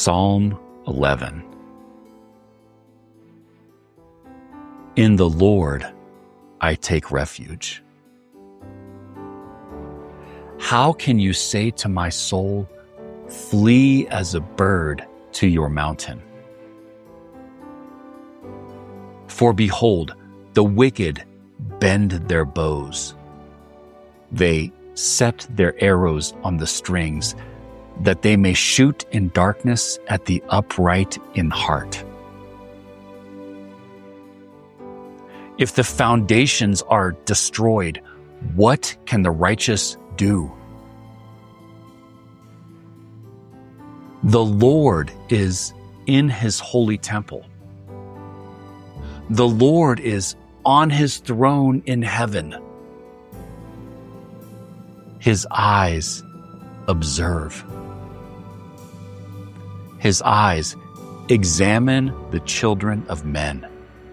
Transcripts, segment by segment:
Psalm 11. In the Lord I take refuge. How can you say to my soul, flee as a bird to your mountain? For behold, the wicked bend their bows. They set their arrows on the strings, that they may shoot in darkness at the upright in heart. If the foundations are destroyed, what can the righteous do? The Lord is in his holy temple. The Lord is on his throne in heaven. His eyes observe. His eyes examine the children of men.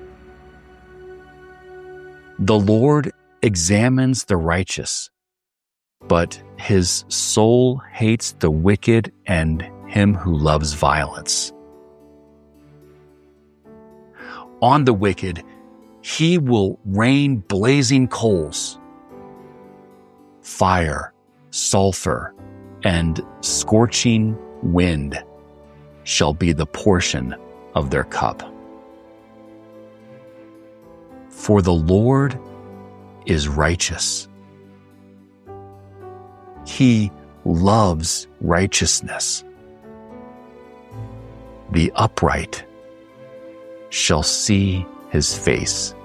The Lord examines the righteous, but his soul hates the wicked and him who loves violence. On the wicked, he will rain blazing coals. Fire, sulfur, and scorching wind shall be the portion of their cup. For the Lord is righteous. He loves righteousness. The upright shall see his face.